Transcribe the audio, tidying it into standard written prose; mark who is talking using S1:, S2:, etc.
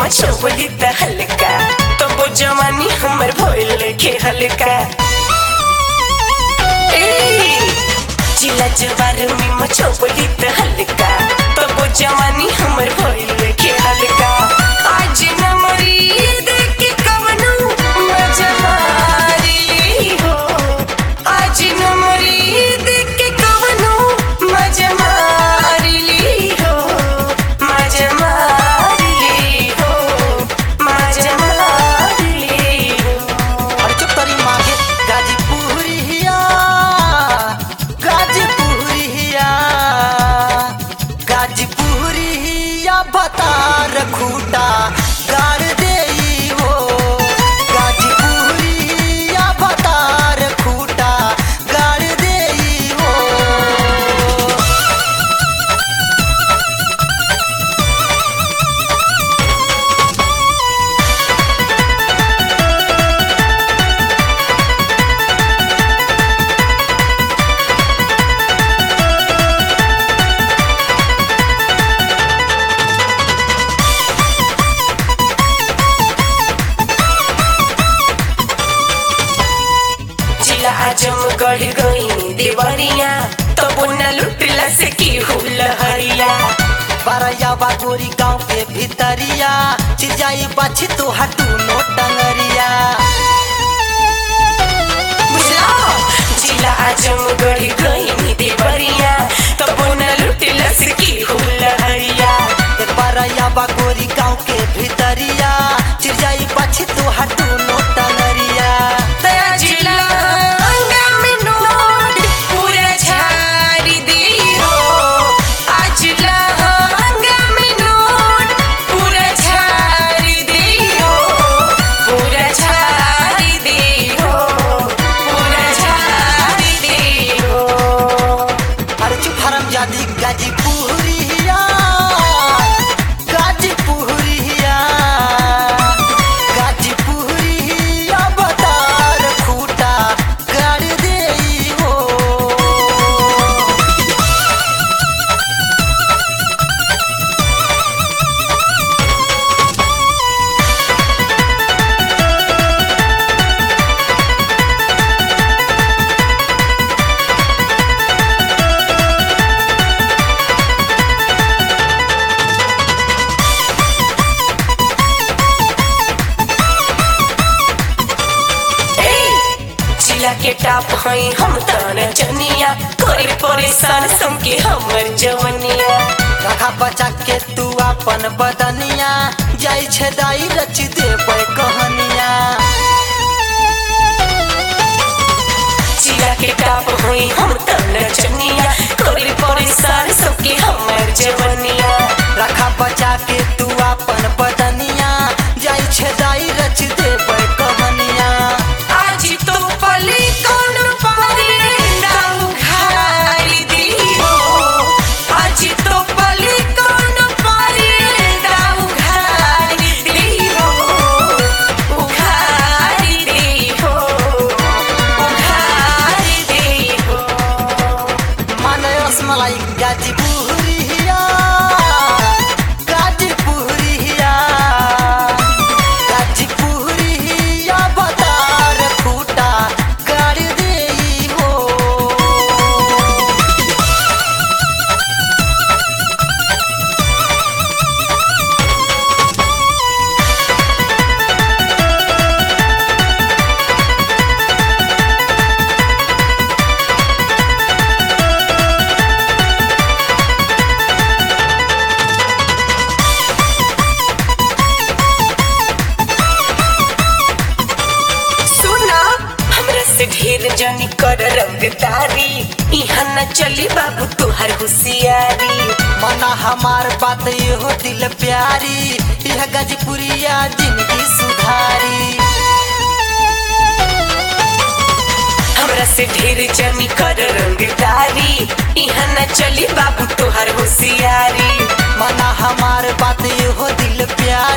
S1: छोबली त हल्का तो वो जवानी हमर भइल के हल्का जिला जवार में छोबली त हल्का तो वो जवानी हमर भइल के हल्का आज न मरी देख के कवनो मजा मारी हो आज न मरी देख के कवनो मजा मारी हो मजा मारी हो मजा मारी हो।
S2: और चुप तरी मागे गाजीपुरिया बता रखूटा गाड़ देई हो गाजीपुरिया बता रखूटा गाड़ देई हो।
S1: आजमगढ़ गई देवरिया तो बुना लुटला से की हुलहरिया
S2: बारैया बागोरी गांव के भीतरिया चिजाई बाछी तो हटू नो टंगरिया
S1: बुझला जिला आजमगढ़ गई देवरिया तो बुना लुटला से की हुलहरिया
S2: बारैया बागोरी गांव के भीतरिया चिजाई बाछी तो हटू नो टंगरिया
S1: दया जिला
S2: गाजीपुरिया गाजीपुरिया गाजीपुरिया बता रखूटा गाड़ देई हो।
S1: के टाप हई हम तन जनिया कोई परेशान समके हमर जवनिया
S2: रखा बचा के तू अपन बदनिया जाई छे दाई रच देबै कहनिया
S1: जिला के टाप हई हम तन जनिया कोई परेशान समके हमर जवनिया
S2: रखा बचा के तू अपन बदनिया जाई छे दाई रच देबै कहनिया
S1: आज तो पली कौन पारी डाउ खाई दी हो आज तो पली कौन पारी डाउ खाई दी हो उखाड़ी दी हो उखाड़ी दी हो।
S2: माने रसमलाई गाजीपुरिया गाजीपुरिया गाजीपुरिया बता रखूटा गाड़ देई हो।
S1: ढेर जनी कर रंगदारी इहा न चली बाबू तुहार होशियारी
S2: मना हमार बात ये हो दिल प्यारी यह गाजीपुरिया जिंदगी सुधारी
S1: हमरा से ढेर जनी कर रंगदारी इहा न चली बाबू तुहार होशियारी
S2: मना हमार बात ये हो दिल प्यारी